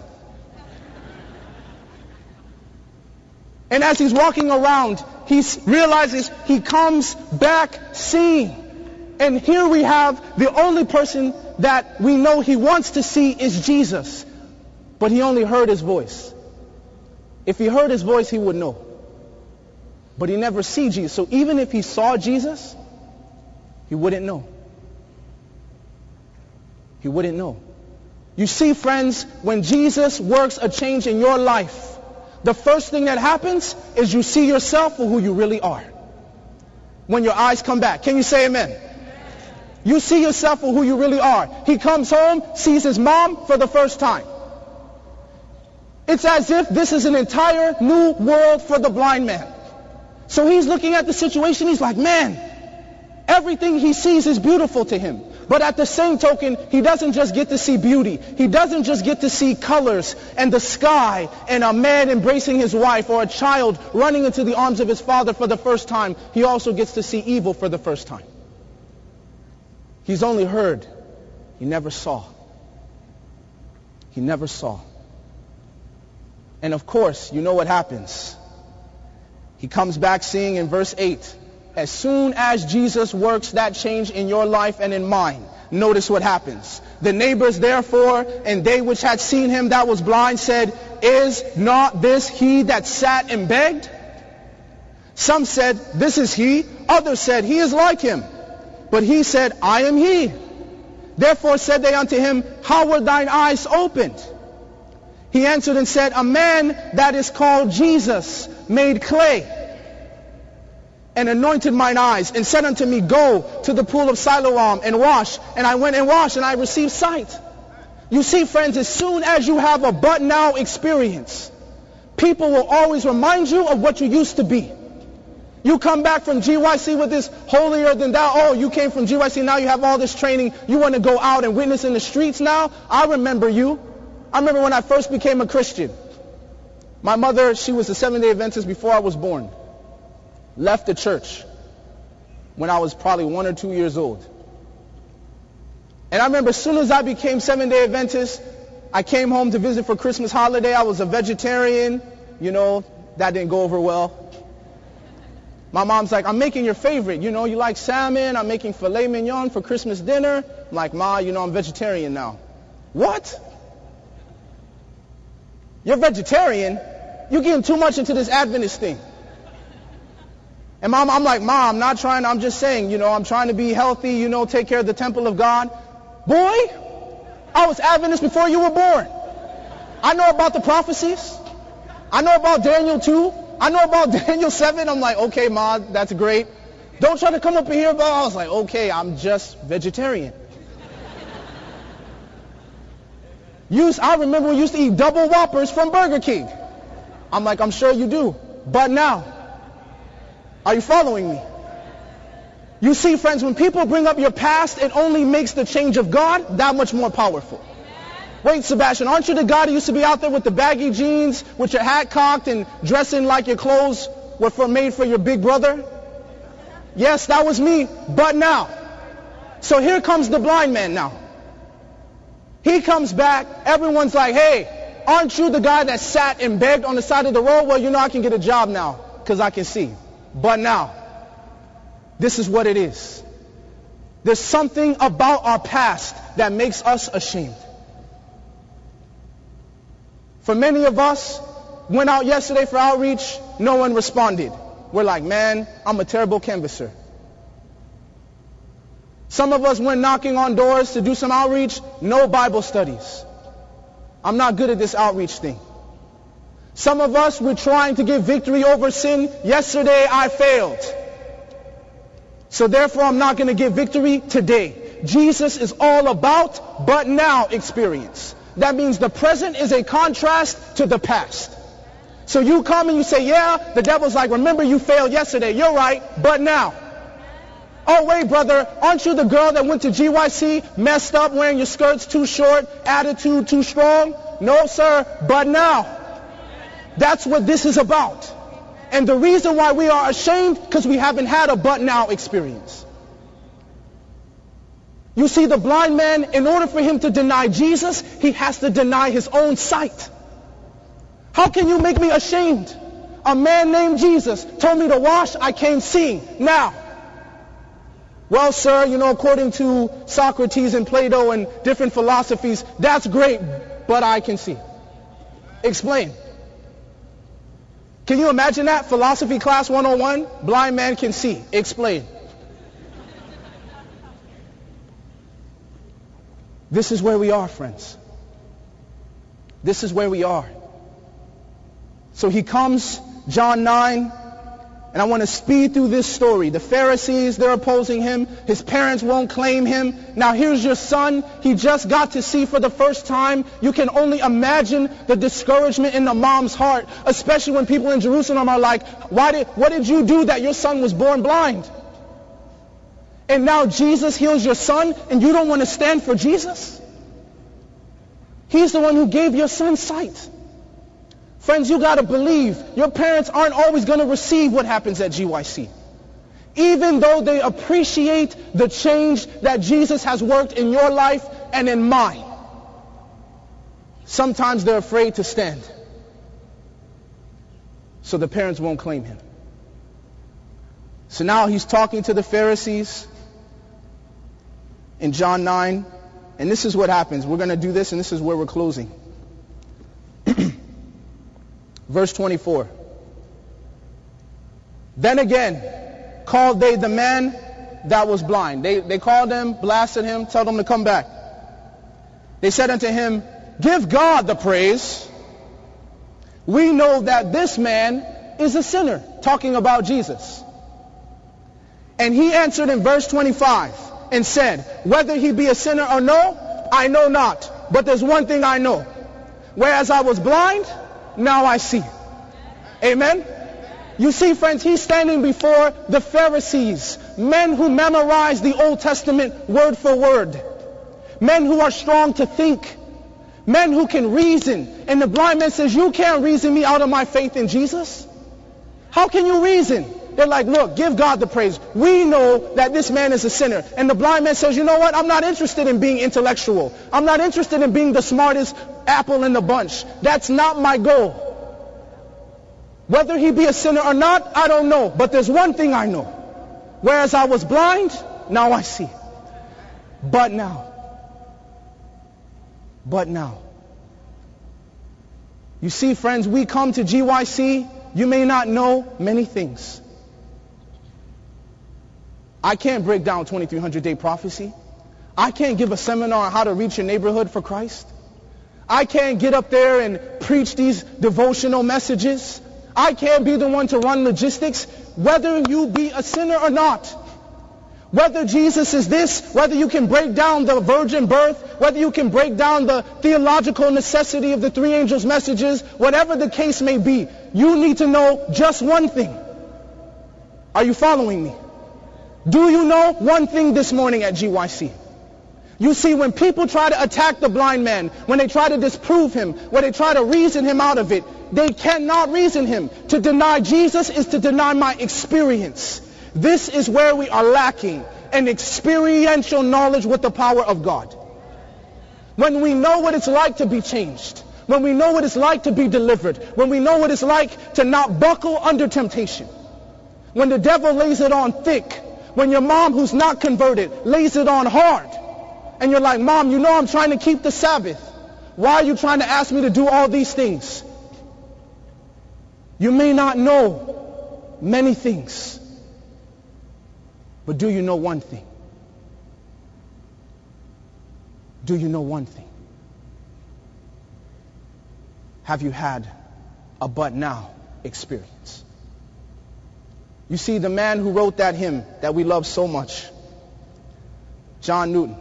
And as he's walking around, he realizes he comes back seeing. And here we have the only person that we know he wants to see is Jesus. But he only heard his voice. If he heard his voice, he would know. But he never see Jesus. So even if he saw Jesus, he wouldn't know. He wouldn't know. You see, friends, when Jesus works a change in your life, the first thing that happens is you see yourself for who you really are. When your eyes come back. Can you say amen? You see yourself for who you really are. He comes home, sees his mom for the first time. It's as if this is an entire new world for the blind man. So he's looking at the situation, he's like, man, everything he sees is beautiful to him. But at the same token, he doesn't just get to see beauty. He doesn't just get to see colors and the sky and a man embracing his wife or a child running into the arms of his father for the first time. He also gets to see evil for the first time. He's only heard. He never saw. He never saw. And of course, you know what happens. He comes back seeing in verse eight. As soon as Jesus works that change in your life and in mine, notice what happens. The neighbors therefore, and they which had seen him that was blind, said, is not this he that sat and begged? Some said, this is he. Others said, he is like him. But he said, I am he. Therefore said they unto him, how were thine eyes opened? He answered and said, a man that is called Jesus made clay and anointed mine eyes, and said unto me, go to the pool of Siloam and wash. And I went and washed, and I received sight. You see, friends, as soon as you have a but now experience, people will always remind you of what you used to be. You come back from G Y C with this holier than thou. Oh, you came from G Y C, now you have all this training. You want to go out and witness in the streets now? I remember you. I remember when I first became a Christian. My mother, she was a Seventh-day Adventist before I was born. Left the church when I was probably one or two years old. And I remember as soon as I became Seventh-day Adventist, I came home to visit for Christmas holiday. I was a vegetarian. You know, that didn't go over well. My mom's like, I'm making your favorite. You know, you like salmon. I'm making filet mignon for Christmas dinner. I'm like, Ma, you know, I'm vegetarian now. What? You're vegetarian? You're getting too much into this Adventist thing. And mom, I'm like, Mom, I'm not trying, I'm just saying, you know, I'm trying to be healthy, you know, take care of the temple of God. Boy, I was Adventist before you were born. I know about the prophecies. I know about Daniel two. I know about Daniel seven. I'm like, okay, Ma, that's great. Don't try to come up in here about, I was like, okay, I'm just vegetarian. Used, I remember we used to eat double Whoppers from Burger King. I'm like, I'm sure you do. But now, are you following me? You see, friends, when people bring up your past, it only makes the change of God that much more powerful. Wait, Sebastian, aren't you the guy that used to be out there with the baggy jeans, with your hat cocked and dressing like your clothes were for, made for your big brother? Yes, that was me, but now. So here comes the blind man now. He comes back, everyone's like, hey, aren't you the guy that sat and begged on the side of the road? Well, you know I can get a job now, because I can see. But now, this is what it is. There's something about our past that makes us ashamed. For many of us, went out yesterday for outreach, no one responded. We're like, man, I'm a terrible canvasser. Some of us went knocking on doors to do some outreach, no Bible studies. I'm not good at this outreach thing. Some of us were trying to get victory over sin. Yesterday I failed. So therefore I'm not going to get victory today. Jesus is all about but now experience. That means the present is a contrast to the past. So you come and you say, yeah, the devil's like, remember you failed yesterday. You're right, but now. Oh, wait, brother, aren't you the girl that went to G Y C, messed up, wearing your skirts too short, attitude too strong? No, sir, but now. That's what this is about. And the reason why we are ashamed, because we haven't had a but now experience. You see, the blind man, in order for him to deny Jesus, he has to deny his own sight. How can you make me ashamed? A man named Jesus told me to wash, I came seeing. Now, well, sir, you know, according to Socrates and Plato and different philosophies, that's great, but I can see. Explain. Can you imagine that? Philosophy class one oh one, blind man can see. Explain. This is where we are, friends. This is where we are. So he comes, John nine, and I want to speed through this story. The Pharisees, they're opposing him. His parents won't claim him. Now here's your son. He just got to see for the first time. You can only imagine the discouragement in the mom's heart, especially when people in Jerusalem are like, "Why did, what did you do that your son was born blind?" And now Jesus heals your son, and you don't want to stand for Jesus? He's the one who gave your son sight. Friends, you got to believe your parents aren't always going to receive what happens at G Y C. Even though they appreciate the change that Jesus has worked in your life and in mine, sometimes they're afraid to stand. So the parents won't claim him. So now he's talking to the Pharisees in John nine, and this is what happens. We're going to do this, and this is where we're closing. Verse twenty-four. Then again called they the man that was blind. They, they called him, blasted him, told him to come back. They said unto him, "Give God the praise. We know that this man is a sinner," talking about Jesus. And he answered in verse twenty-five and said, "Whether he be a sinner or no, I know not. But there's one thing I know. Whereas I was blind, now I see." Amen? You see, friends, he's standing before the Pharisees, men who memorize the Old Testament word for word, men who are strong to think, men who can reason. And the blind man says, "You can't reason me out of my faith in Jesus. How can you reason?" They're like, "Look, give God the praise. We know that this man is a sinner." And the blind man says, "You know what? I'm not interested in being intellectual. I'm not interested in being the smartest apple in the bunch. That's not my goal. Whether he be a sinner or not, I don't know. But there's one thing I know. Whereas I was blind, now I see. But now. But now." You see, friends, we come to G Y C. You may not know many things. I can't break down twenty-three hundred day prophecy. I can't give a seminar on how to reach your neighborhood for Christ. I can't get up there and preach these devotional messages. I can't be the one to run logistics. Whether you be a sinner or not, whether Jesus is this, whether you can break down the virgin birth, whether you can break down the theological necessity of the three angels' messages, whatever the case may be, you need to know just one thing. Are you following me? Do you know one thing this morning at G Y C? You see, when people try to attack the blind man, when they try to disprove him, when they try to reason him out of it, they cannot reason him. To deny Jesus is to deny my experience. This is where we are lacking, an experiential knowledge with the power of God. When we know what it's like to be changed, when we know what it's like to be delivered, when we know what it's like to not buckle under temptation, when the devil lays it on thick, when your mom who's not converted lays it on hard, and you're like, "Mom, you know I'm trying to keep the Sabbath. Why are you trying to ask me to do all these things?" You may not know many things, but do you know one thing? Do you know one thing? Have you had a but now experience? You see, the man who wrote that hymn that we love so much, John Newton,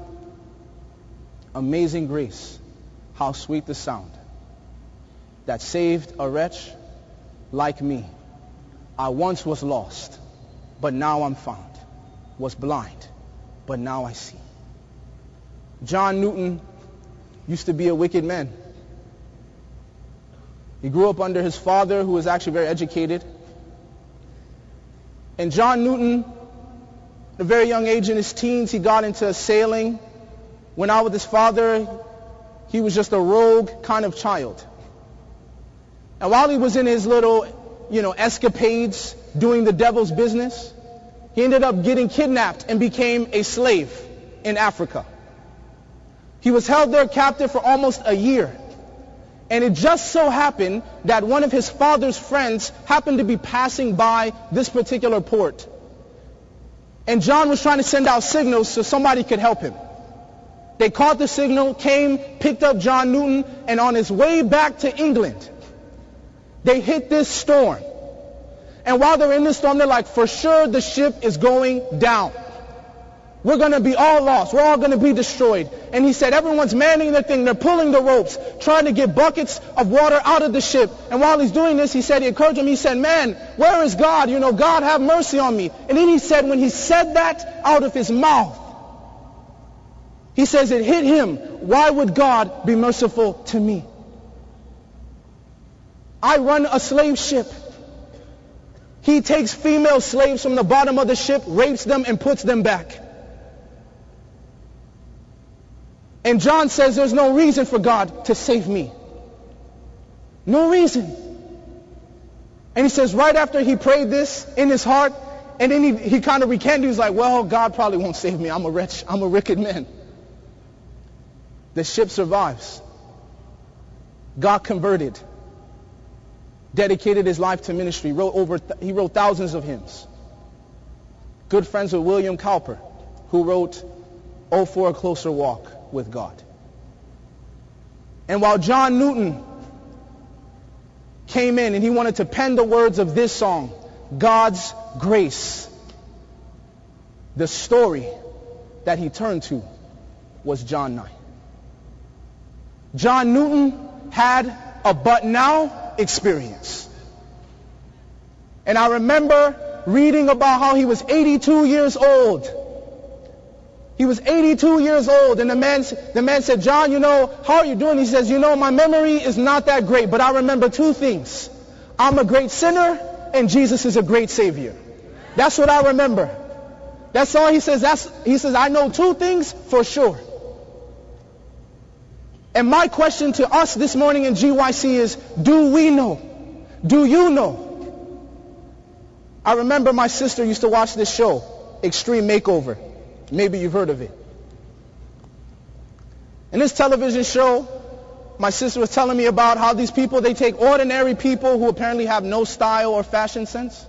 "Amazing grace, how sweet the sound that saved a wretch like me. I once was lost, but now I'm found. Was blind, but now I see. John Newton used to be a wicked man. He grew up under his father, who was actually very educated. And John Newton, at a very young age in his teens, he got into sailing. Went out with his father. He was just a rogue kind of child. And while he was in his little, you know, escapades, doing the devil's business, he ended up getting kidnapped and became a slave in Africa. He was held there captive for almost a year. And it just so happened that one of his father's friends happened to be passing by this particular port. And John was trying to send out signals so somebody could help him. They caught the signal, came, picked up John Newton, and on his way back to England, they hit this storm. And while they're in this storm, they're like, for sure the ship is going down. We're going to be all lost. We're all going to be destroyed. And he said, everyone's manning their thing. They're pulling the ropes, trying to get buckets of water out of the ship. And while he's doing this, he said, he encouraged him. He said, man, where is God? You know, God, have mercy on me. And then he said, when he said that out of his mouth, he says it hit him. Why would God be merciful to me? I run a slave ship. He takes female slaves from the bottom of the ship, rapes them, and puts them back. And John says there's no reason for God to save me. No reason. And he says right after he prayed this in his heart, and then he, he kind of recanted, he was like, well, God probably won't save me. I'm a wretch. I'm a wicked man. The ship survives. got converted, dedicated his life to ministry, wrote over, th- he wrote thousands of hymns. Good friends with William Cowper, who wrote, "Oh, for a Closer Walk with God." And while John Newton came in and he wanted to pen the words of this song, God's Grace, the story that he turned to was John nine. John Newton had a but now experience. And I remember reading about how he was eighty-two years old. He was eighty-two years old, and the man, the man said, "John, you know, how are you doing?" He says, "You know, my memory is not that great, but I remember two things. I'm a great sinner, and Jesus is a great Savior." That's what I remember. That's all he says. That's, he says, "I know two things for sure." And my question to us this morning in G Y C is, do we know? Do you know? I remember my sister used to watch this show, Extreme Makeover. Maybe you've heard of it. In this television show, my sister was telling me about how these people, they take ordinary people who apparently have no style or fashion sense.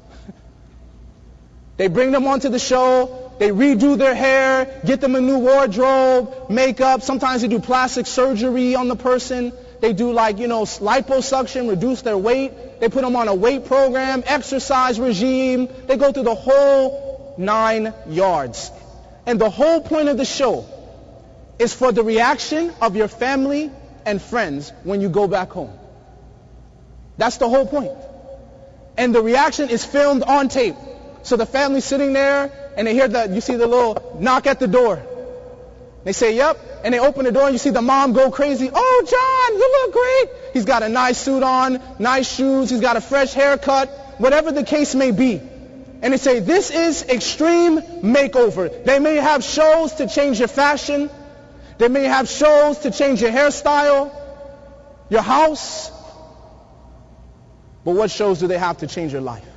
They bring them onto the show, they redo their hair, get them a new wardrobe, makeup. Sometimes they do plastic surgery on the person. They do like, you know, liposuction, reduce their weight. They put them on a weight program, exercise regime. They go through the whole nine yards. And the whole point of the show is for the reaction of your family and friends when you go back home. That's the whole point. And the reaction is filmed on tape. So the family's sitting there and they hear the, you see the little knock at the door. They say, "Yep." And they open the door and you see the mom go crazy. "Oh, John, you look great." He's got a nice suit on, nice shoes, he's got a fresh haircut, whatever the case may be. And they say, "This is Extreme Makeover." They may have shows to change your fashion. They may have shows to change your hairstyle, your house. But what shows do they have to change your life?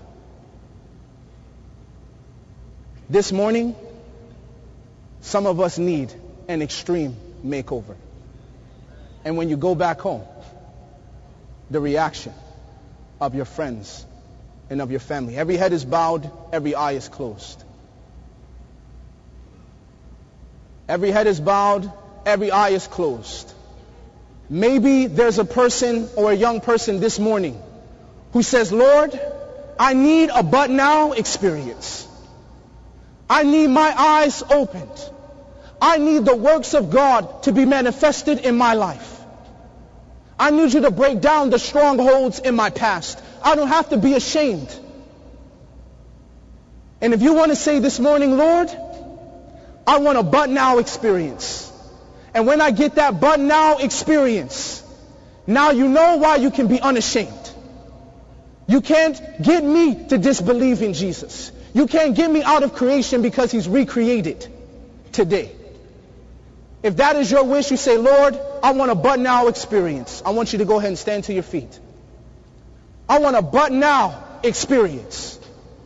This morning, some of us need an extreme makeover. And when you go back home, the reaction of your friends and of your family. Every head is bowed, every eye is closed. Every head is bowed, every eye is closed. Maybe there's a person or a young person this morning who says, "Lord, I need a but now experience. I need my eyes opened. I need the works of God to be manifested in my life. I need you to break down the strongholds in my past. I don't have to be ashamed. And if you want to say this morning, Lord, I want a but now experience. And when I get that but now experience, now you know why you can be unashamed. You can't get me to disbelieve in Jesus. You can't get me out of creation because he's recreated today. If that is your wish, you say, Lord, I want a but now experience. I want you to go ahead and stand to your feet. I want a but now experience.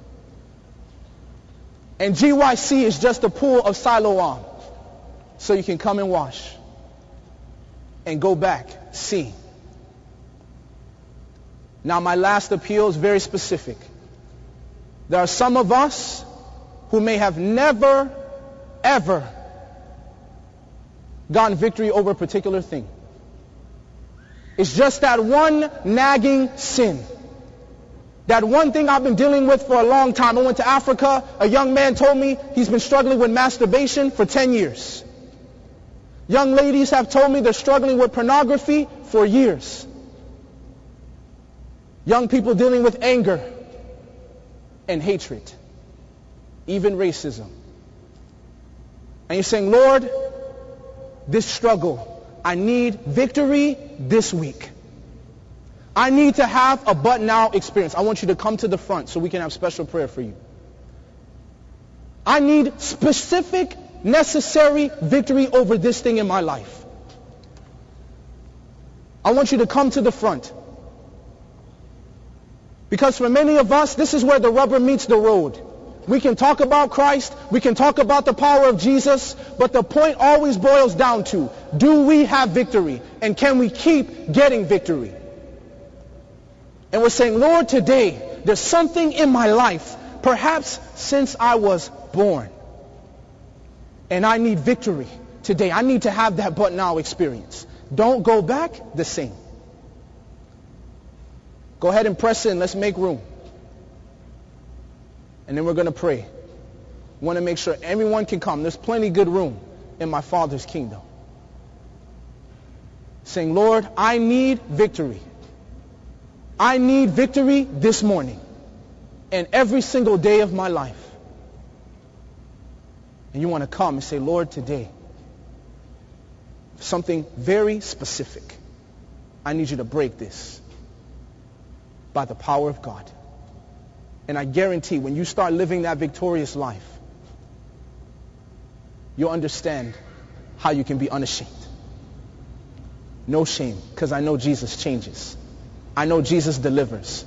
And G Y C is just a pool of Siloam. So you can come and wash and go back seeing. Now my last appeal is very specific. There are some of us who may have never, ever gotten victory over a particular thing. It's just that one nagging sin. That one thing I've been dealing with for a long time. I went to Africa. A young man told me he's been struggling with masturbation for ten years. Young ladies have told me they're struggling with pornography for years. Young people dealing with anger and hatred, even racism. And you're saying, Lord, this struggle, I need victory this week. I need to have a but now experience. I want you to come to the front so we can have special prayer for you. I need specific, necessary victory over this thing in my life. I want you to come to the front. Because for many of us, this is where the rubber meets the road. We can talk about Christ, we can talk about the power of Jesus, but the point always boils down to, do we have victory? And can we keep getting victory? And we're saying, Lord, today, there's something in my life, perhaps since I was born, and I need victory today. I need to have that but now experience. Don't go back the same. Go ahead and press in. Let's make room. And then we're going to pray. We want to make sure everyone can come. There's plenty good room in my Father's kingdom. Saying, Lord, I need victory. I need victory this morning and every single day of my life. And you want to come and say, Lord, today, something very specific. I need you to break this by the power of God. And I guarantee when you start living that victorious life, you'll understand how you can be unashamed. No shame, because I know Jesus changes. I know Jesus delivers.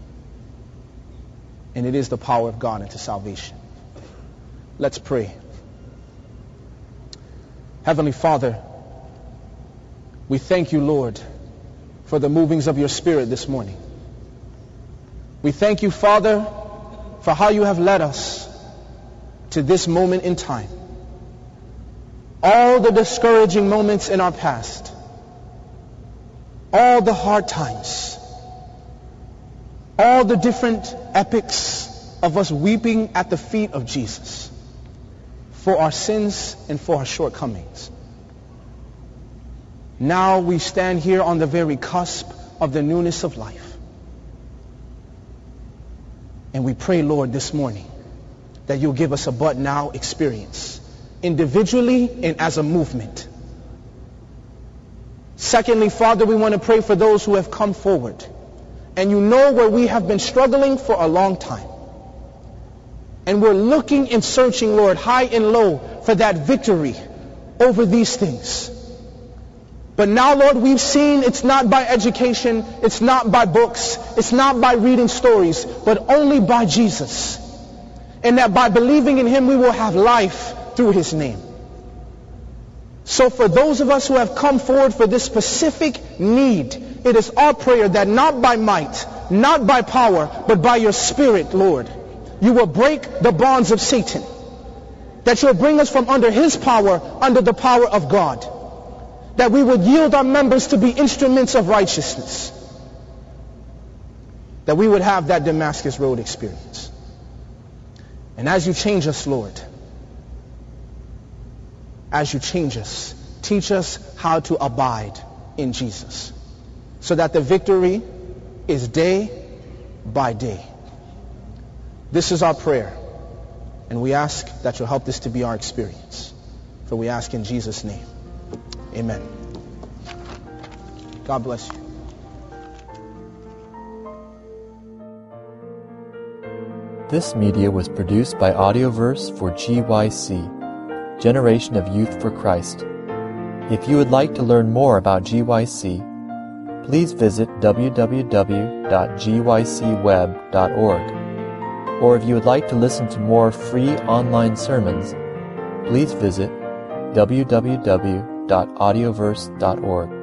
And it is the power of God into salvation. Let's pray. Heavenly Father, we thank you, Lord, for the movings of your Spirit this morning. We thank you, Father, for how you have led us to this moment in time. All the discouraging moments in our past, all the hard times, all the different epics of us weeping at the feet of Jesus for our sins and for our shortcomings. Now we stand here on the very cusp of the newness of life. And we pray, Lord, this morning that you'll give us a but now experience, individually and as a movement. Secondly, Father, we want to pray for those who have come forward. And you know where we have been struggling for a long time. And we're looking and searching, Lord, high and low for that victory over these things. But now, Lord, we've seen it's not by education, it's not by books, it's not by reading stories, but only by Jesus. And that by believing in him, we will have life through his name. So for those of us who have come forward for this specific need, it is our prayer that not by might, not by power, but by your Spirit, Lord, you will break the bonds of Satan. That you'll bring us from under his power, under the power of God. That we would yield our members to be instruments of righteousness. That we would have that Damascus Road experience. And as you change us, Lord, as you change us, teach us how to abide in Jesus. So that the victory is day by day. This is our prayer, and we ask that you'll help this to be our experience. For we ask in Jesus' name. Amen. God bless you. This media was produced by Audioverse for G Y C, Generation of Youth for Christ. If you would like to learn more about G Y C, please visit w w w dot g y c web dot org. Or if you would like to listen to more free online sermons, please visit w w w dot audioverse dot org.